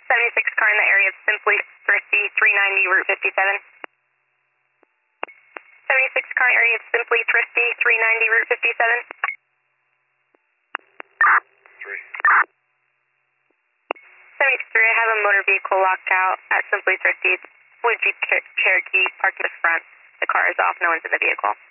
76 car in the area of Simply Thrifty, 390 Route 57. 76 car area of Simply Thrifty, 390 Route 57. 73, I have a motor vehicle locked out at Simply Thrifty. Blue Jeep Cherokee parked in the front. The car is off, no one's in the vehicle.